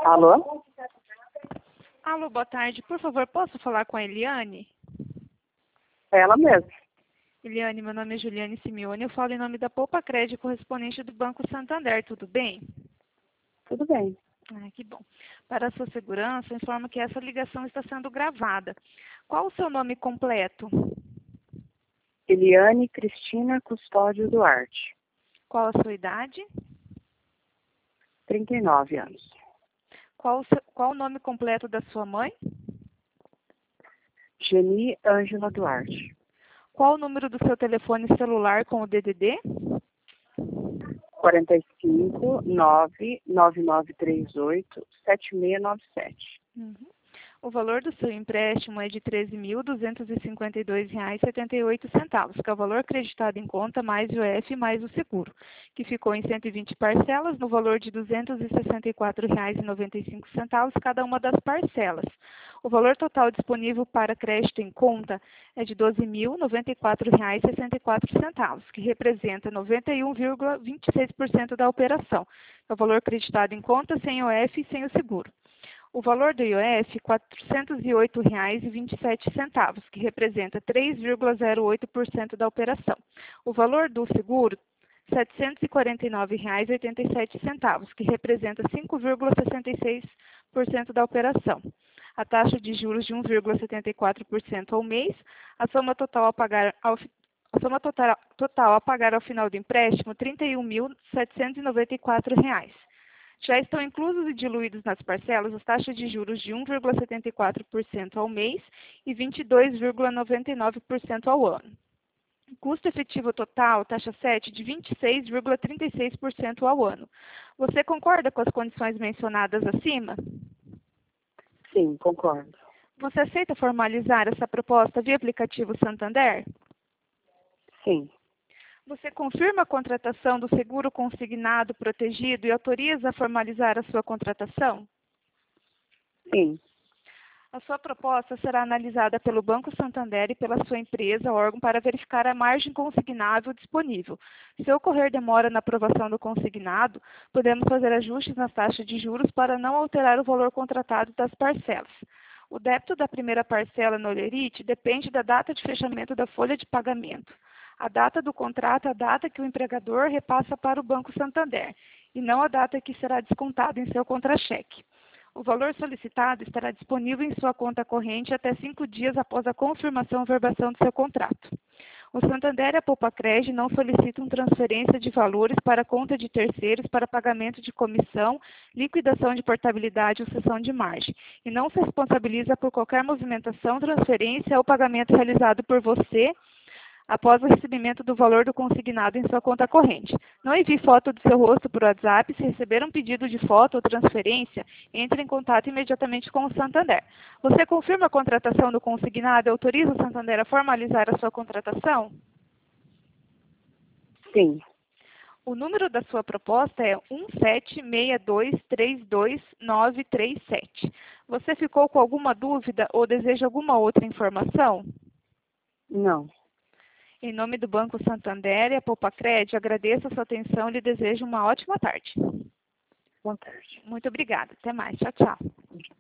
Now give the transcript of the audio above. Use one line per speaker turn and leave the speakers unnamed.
Alô?
Alô, boa tarde. Por favor, posso falar com a Eliane?
Ela mesma.
Eliane, meu nome é Juliane Simeone. Eu falo em nome da Poupa Crédito, correspondente do Banco Santander. Tudo bem?
Tudo bem.
Ah, que bom. Para a sua segurança, informo que essa ligação está sendo gravada. Qual o seu nome completo?
Eliane Cristina Custódio Duarte.
Qual a sua idade?
39 anos.
Qual o nome completo da sua mãe?
Geni Ângela Duarte.
Qual o número do seu telefone celular com o DDD?
45 99938 7697.
Uhum. O valor do seu empréstimo é de R$ 13.252,78, que é o valor acreditado em conta mais o IOF mais o seguro, que ficou em 120 parcelas no valor de R$ 264,95 cada uma das parcelas. O valor total disponível para crédito em conta é de R$ 12.094,64, que representa 91,26% da operação. É o valor acreditado em conta sem IOF e sem o seguro. O valor do IOF é R$ 408,27, que representa 3,08% da operação. O valor do seguro, R$ 749,87, que representa 5,66% da operação. A taxa de juros de 1,74% ao mês, a soma total a pagar ao final do empréstimo, R$ 31.794. Já estão inclusos e diluídos nas parcelas as taxas de juros de 1,74% ao mês e 22,99% ao ano. Custo efetivo total, taxa 7, de 26,36% ao ano. Você concorda com as condições mencionadas acima?
Sim, concordo.
Você aceita formalizar essa proposta via aplicativo Santander?
Sim.
Você confirma a contratação do seguro consignado protegido e autoriza a formalizar a sua contratação?
Sim.
A sua proposta será analisada pelo Banco Santander e pela sua empresa, órgão, para verificar a margem consignável disponível. Se ocorrer demora na aprovação do consignado, podemos fazer ajustes nas taxas de juros para não alterar o valor contratado das parcelas. O débito da primeira parcela no Olerite depende da data de fechamento da folha de pagamento. A data do contrato é a data que o empregador repassa para o Banco Santander, e não a data que será descontado em seu contra-cheque. O valor solicitado estará disponível em sua conta corrente até 5 dias após a confirmação ou verbação do seu contrato. O Santander e a Poupa Crédito não solicitam transferência de valores para a conta de terceiros para pagamento de comissão, liquidação de portabilidade ou cessão de margem, e não se responsabiliza por qualquer movimentação, transferência ou pagamento realizado por você após o recebimento do valor do consignado em sua conta corrente. Não envie foto do seu rosto por WhatsApp. Se receber um pedido de foto ou transferência, entre em contato imediatamente com o Santander. Você confirma a contratação do consignado e autoriza o Santander a formalizar a sua contratação?
Sim.
O número da sua proposta é 176232937. Você ficou com alguma dúvida ou deseja alguma outra informação?
Não.
Em nome do Banco Santander e a Poupa Crédito, agradeço a sua atenção e lhe desejo uma ótima tarde.
Boa tarde.
Muito obrigada. Até mais. Tchau, tchau.